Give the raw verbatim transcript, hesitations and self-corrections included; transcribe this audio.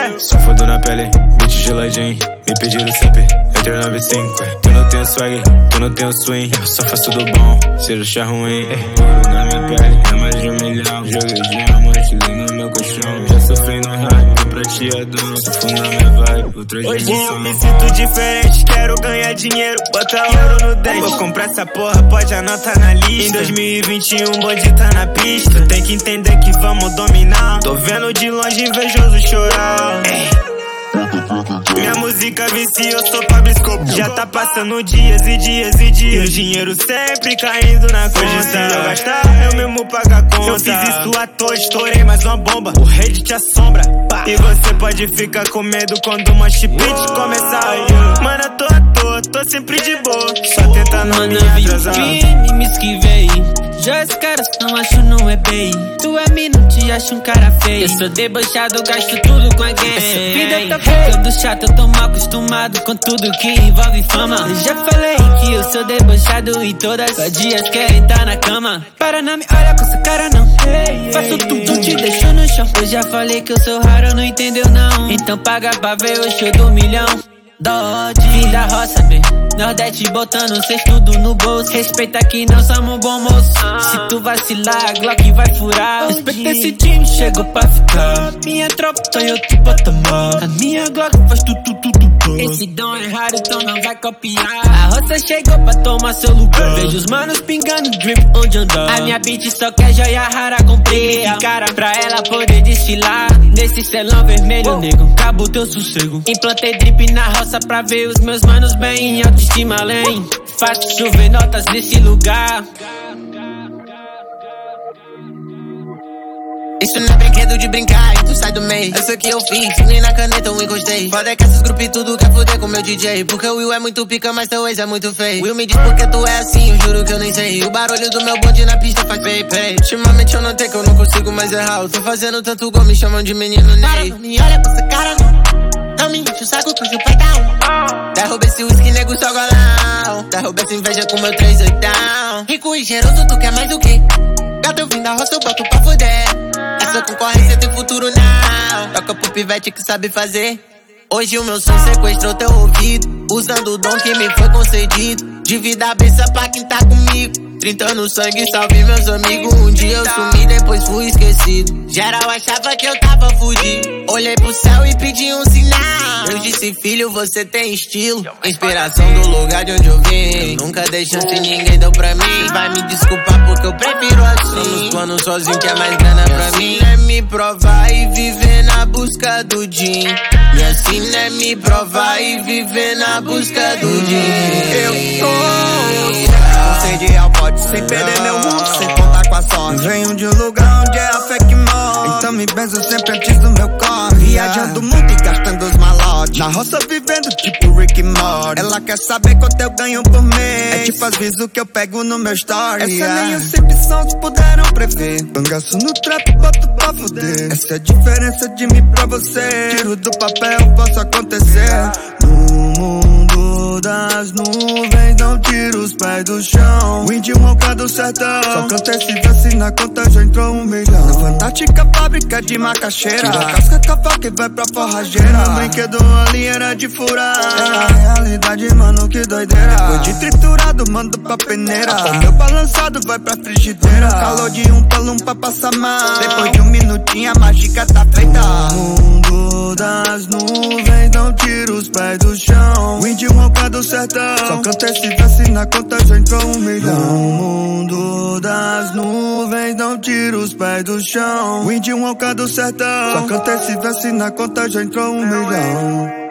É. Só foda na pele, beat geladinho. Me pediram sempre, entre nove e cinco. Tu não tem swag, tu não tem swing. Eu só faço tudo bom, se deixar ruim. Ouro na minha pele, é mais de um milhão. Joguei diamante, li no meu colchão. Já sofri no hype, prateadão. Se for na minha vibe, outra dimensão. Hoje eu me sinto diferente, quero ganhar dinheiro. Bota ouro no dente. Vou comprar essa porra, pode anotar na lista. Em dois mil e vinte e um, bonde tá na pista. Tem que entender que vamos dominar. Tô vendo de longe invejoso chorar. Ei. Minha música vicia, eu sou Pablo Escobar. Já tá passando dias e dias e dias. E o dinheiro sempre caindo na conta. Hoje se eu gastar, eu mesmo pago a conta. Eu fiz isso à toa, estourei mais uma bomba. O rede te assombra, pá. E você pode ficar com medo quando uma chipit começar aí. Mano, eu tô à toa, tô sempre de boa. Só tenta não me atrasar. Mano, me esquivei. Já os caras não acham, não é bem. Tu é mim, não te acha um cara feio. Eu sou debochado, gasto tudo com a gang. Essa vida tá ficando chata, eu tô mal acostumado com tudo que envolve fama. Eu já falei que eu sou debochado e todas as dias querem tá na cama. Para, não me olha com essa cara não. Faço tudo, te deixo no chão. Eu já falei que eu sou raro, não entendeu não. Então paga pra ver o show do milhão. Dodge, vim da roça, B Nordeste botando cês tudo no bolso. Respeita que não somos bom moço. Se tu vacilar, a Glock vai furar. Respeita esse time, chegou pra ficar. Minha tropa tá em outro patamar. A minha Glock faz tudo, tudo, tudo. Esse dom é raro, então não vai copiar. A roça chegou pra tomar seu lugar. Vejo os manos pingando drip onde andar. A minha bitch só quer joia rara, comprei esse cara pra ela poder desfilar. Nesse celão vermelho, nego, cabo teu sossego. Implantei drip na roça pra ver os meus manos bem. Em autoestima além, faço chover notas nesse lugar. Isso não é brinquedo de brincar e tu sai do meio. Essa que eu fiz, nem na caneta eu encostei. Foda é que esses grupos tudo quer foder com meu D J. Porque o Will é muito pica, mas teu ex é muito feio. Will me diz porque tu é assim, eu juro que eu nem sei. O barulho do meu bonde na pista faz pay pay. Ultimamente eu notei que eu não consigo mais errar. Eu tô fazendo tanto gol, me chamam de menino Ney. Não me olha com essa cara não. Não me enche o saco que hoje o pai tá um. Derruba esse whisky, nego, só golão. Derruba essa inveja com meu três oitão. Rico e cheiroso, tu quer mais do que? Gato, eu vim da roça, eu boto pra fuder. Essa concorrência tem futuro não. Toca pro pivete que sabe fazer. Hoje o meu som sequestrou teu ouvido, usando o dom que me foi concedido. Divida a beça pra quem tá comigo. trinta no sangue, salve meus amigos. Um dia eu sumi, depois fui esquecido. Geral achava que eu tava fudido. Olhei pro céu e pedi um sinal. Eu disse, filho, você tem estilo. Inspiração do lugar de onde eu vim. Nunca dei chance, ninguém deu pra mim. Vai me desculpar porque eu prefiro assim. Somos planos sozinho que é mais grana pra mim. Minha sina é me provar e viver na busca do din. Minha sina é me provar e viver na busca do din. Eu tô sem de pote, sem perder meu mundo, sem contar com a sorte. Venho de um lugar onde é a fé que morre. Então me benzo sempre antes do meu corre. Viajando o mundo e gastando os malotes. Na roça vivendo tipo Rick e Morty. Ela quer saber quanto eu ganho por mês. É tipo as visões que eu pego no meu story. Essa nem os Simpsons puderam prever. Bangaço no trap, boto pra fuder. Essa é a diferença de mim pra você. Tiro do papel, posso acontecer. No mundo das nuvens, não tiro os pés do chão. Wind Walker do sertão. Só canta esse verso na conta já entrou um milhão. Na fantástica fábrica de macaxeira. Tira a casca, cavaca e vai pra forrageira. Meu brinquedo ali era de furar. É a realidade, mano, que doideira. Depois de triturado, mando pra peneira. O meu balançado vai pra frigideira. Calor de um palum pra passar mal. Depois de um minutinho a mágica tá feita. No mundo das nuvens, não tiro os pés do chão. Wind Walker do sertão. Só canta esse verso na conta já entrou um milhão. No mundo das nuvens, não tiro os pés do chão. Wind Walker do sertão. Só canta esse verso na conta já entrou um milhão.